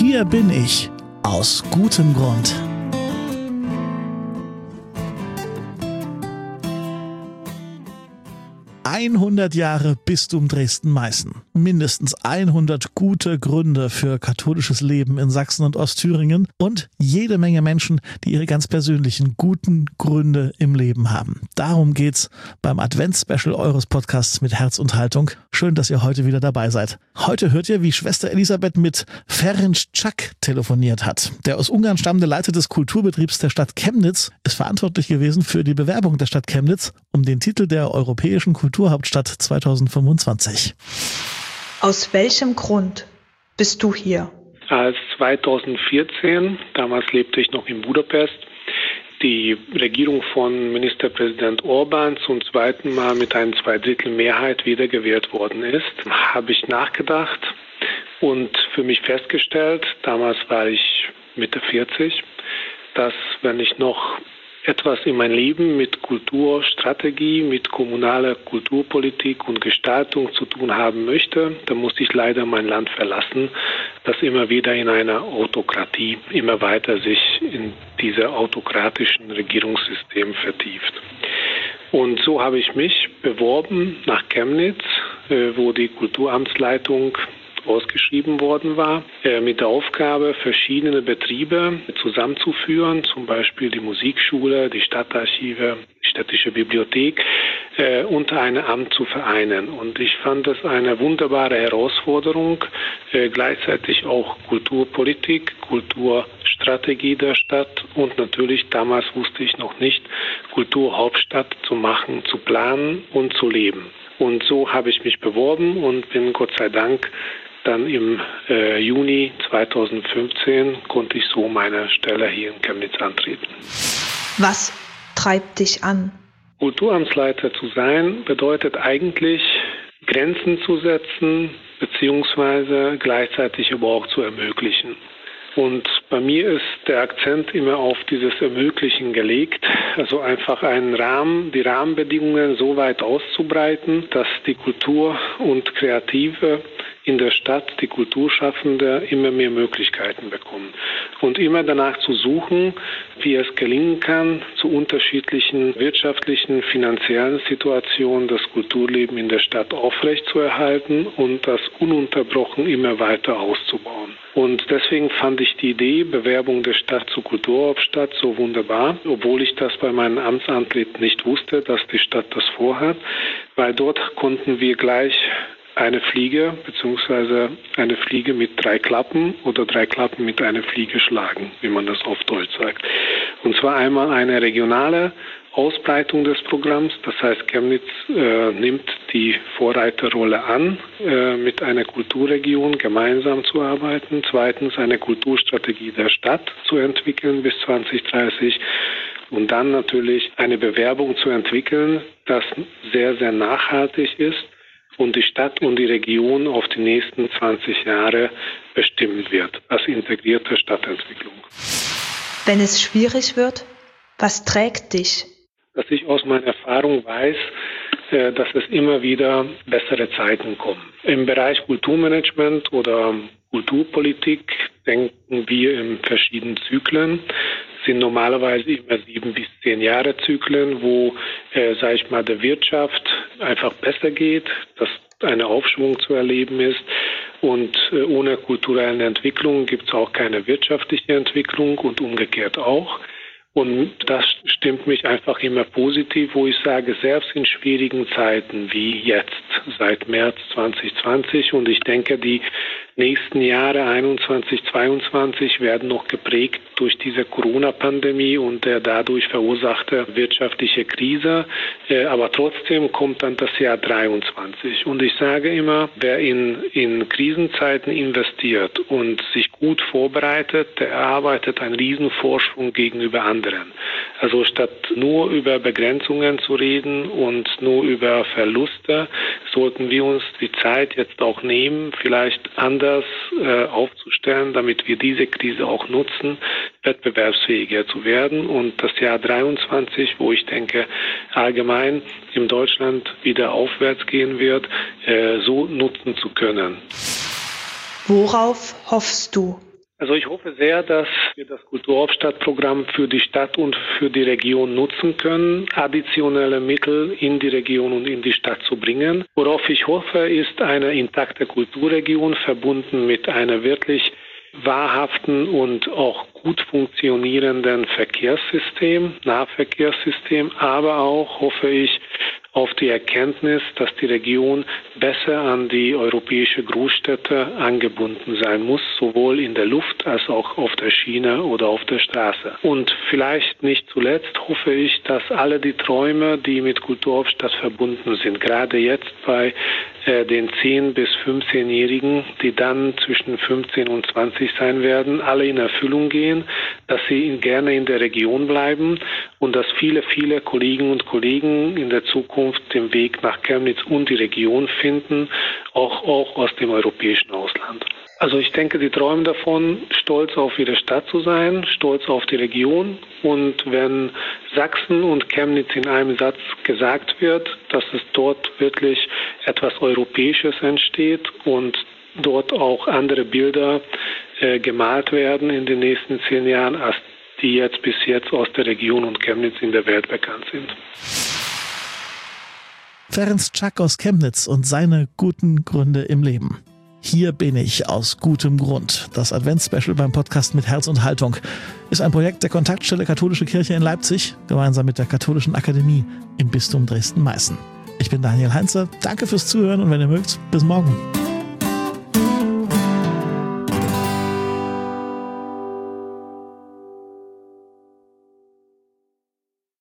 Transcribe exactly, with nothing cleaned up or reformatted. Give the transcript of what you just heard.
Hier bin ich, aus gutem Grund. hundert Jahre Bistum Dresden-Meißen. Mindestens hundert gute Gründe für katholisches Leben in Sachsen und Ostthüringen und jede Menge Menschen, die ihre ganz persönlichen guten Gründe im Leben haben. Darum geht's beim Advents-Special eures Podcasts mit Herz und Haltung. Schön, dass ihr heute wieder dabei seid. Heute hört ihr, wie Schwester Elisabeth mit Ferenc Csak telefoniert hat. Der aus Ungarn stammende Leiter des Kulturbetriebs der Stadt Chemnitz ist verantwortlich gewesen für die Bewerbung der Stadt Chemnitz um den Titel der europäischen Kulturhauptstadt zweitausendfünfundzwanzig. Aus welchem Grund bist du hier? Als zweitausendvierzehn, damals lebte ich noch in Budapest, die Regierung von Ministerpräsident Orbán zum zweiten Mal mit einer Zweidrittelmehrheit wiedergewählt worden ist, habe ich nachgedacht und für mich festgestellt, damals war ich Mitte vierzig, dass wenn ich noch etwas in mein Leben mit Kulturstrategie, mit kommunaler Kulturpolitik und Gestaltung zu tun haben möchte, dann muss ich leider mein Land verlassen, das immer wieder in einer Autokratie immer weiter sich in dieser autokratischen Regierungssystem vertieft. Und so habe ich mich beworben nach Chemnitz, wo die Kulturamtsleitung ausgeschrieben worden war, äh, mit der Aufgabe, verschiedene Betriebe zusammenzuführen, zum Beispiel die Musikschule, die Stadtarchive, die städtische Bibliothek, äh, unter einem Amt zu vereinen. Und ich fand das eine wunderbare Herausforderung, äh, gleichzeitig auch Kulturpolitik, Kulturstrategie der Stadt und natürlich, damals wusste ich noch nicht, Kulturhauptstadt zu machen, zu planen und zu leben. Und so habe ich mich beworben und bin Gott sei Dank dann im äh, Juni zweitausendfünfzehn konnte ich so meine Stelle hier in Chemnitz antreten. Was treibt dich an? Kulturamtsleiter zu sein bedeutet eigentlich, Grenzen zu setzen, beziehungsweise gleichzeitig aber auch zu ermöglichen. Und bei mir ist der Akzent immer auf dieses Ermöglichen gelegt, also einfach einen Rahmen, die Rahmenbedingungen so weit auszubreiten, dass die Kultur und Kreative in der Stadt, die Kulturschaffende, immer mehr Möglichkeiten bekommen. Und immer danach zu suchen, wie es gelingen kann, zu unterschiedlichen wirtschaftlichen, finanziellen Situationen das Kulturleben in der Stadt aufrechtzuerhalten und das ununterbrochen immer weiter auszubauen. Und deswegen fand ich die Idee, Bewerbung der Stadt zur Kulturhauptstadt so wunderbar, obwohl ich das bei meinem Amtsantritt nicht wusste, dass die Stadt das vorhat, weil dort konnten wir gleich eine Fliege bzw. eine Fliege mit drei Klappen oder drei Klappen mit einer Fliege schlagen, wie man das auf Deutsch sagt. Und zwar einmal eine regionale Ausbreitung des Programms, das heißt Chemnitz äh, nimmt die Vorreiterrolle an, äh, mit einer Kulturregion gemeinsam zu arbeiten. Zweitens eine Kulturstrategie der Stadt zu entwickeln bis zwanzig dreißig. Und dann natürlich eine Bewerbung zu entwickeln, das sehr, sehr nachhaltig ist und die Stadt und die Region auf die nächsten zwanzig Jahre bestimmen wird, als integrierte Stadtentwicklung. Wenn es schwierig wird, was trägt dich? Dass ich aus meiner Erfahrung weiß, dass es immer wieder bessere Zeiten kommen. Im Bereich Kulturmanagement oder Kulturpolitik denken wir in verschiedenen Zyklen. Es sind normalerweise immer sieben bis zehn Jahre Zyklen, wo, äh, sage ich mal, der Wirtschaft einfach besser geht, dass eine Aufschwung zu erleben ist. Und äh, ohne kulturelle Entwicklung gibt es auch keine wirtschaftliche Entwicklung und umgekehrt auch. Und das stimmt mich einfach immer positiv, wo ich sage, selbst in schwierigen Zeiten wie jetzt, seit März zwanzig zwanzig, und ich denke, die nächsten Jahre einundzwanzig, zweiundzwanzig werden noch geprägt durch diese Corona-Pandemie und der dadurch verursachte wirtschaftliche Krise. Aber trotzdem kommt dann das Jahr dreiundzwanzig. Und ich sage immer, wer in, in Krisenzeiten investiert und sich gut vorbereitet, der erarbeitet einen riesen Vorsprung gegenüber anderen. Also statt nur über Begrenzungen zu reden und nur über Verluste, sollten wir uns die Zeit jetzt auch nehmen, vielleicht anders äh, aufzustellen, damit wir diese Krise auch nutzen, wettbewerbsfähiger zu werden und das Jahr dreiundzwanzig, wo ich denke, allgemein in Deutschland wieder aufwärts gehen wird, äh, so nutzen zu können. Worauf hoffst du? Also ich hoffe sehr, dass wir das Kulturhauptstadtprogramm für die Stadt und für die Region nutzen können, additionelle Mittel in die Region und in die Stadt zu bringen. Worauf ich hoffe, ist eine intakte Kulturregion verbunden mit einer wirklich wahrhaften und auch gut funktionierenden Verkehrssystem, Nahverkehrssystem, aber auch, hoffe ich, auf die Erkenntnis, dass die Region besser an die europäische Großstädte angebunden sein muss, sowohl in der Luft als auch auf der Schiene oder auf der Straße. Und vielleicht nicht zuletzt hoffe ich, dass alle die Träume, die mit Kulturhauptstadt verbunden sind, gerade jetzt bei äh, den zehn- bis fünfzehnjährigen, die dann zwischen fünfzehn und zwanzig sein werden, alle in Erfüllung gehen, dass sie gerne in der Region bleiben und dass viele, viele Kolleginnen und Kollegen in der Zukunft den Weg nach Chemnitz und die Region finden, auch, auch aus dem europäischen Ausland. Also ich denke, sie träumen davon, stolz auf ihre Stadt zu sein, stolz auf die Region. Und wenn Sachsen und Chemnitz in einem Satz gesagt wird, dass es dort wirklich etwas Europäisches entsteht und dort auch andere Bilder äh, gemalt werden in den nächsten zehn Jahren, als die jetzt bis jetzt aus der Region und Chemnitz in der Welt bekannt sind. Ferenc Czak aus Chemnitz und seine guten Gründe im Leben. Hier bin ich aus gutem Grund. Das Adventsspecial beim Podcast mit Herz und Haltung ist ein Projekt der Kontaktstelle Katholische Kirche in Leipzig, gemeinsam mit der Katholischen Akademie im Bistum Dresden-Meißen. Ich bin Daniel Heinze, danke fürs Zuhören und wenn ihr mögt, bis morgen.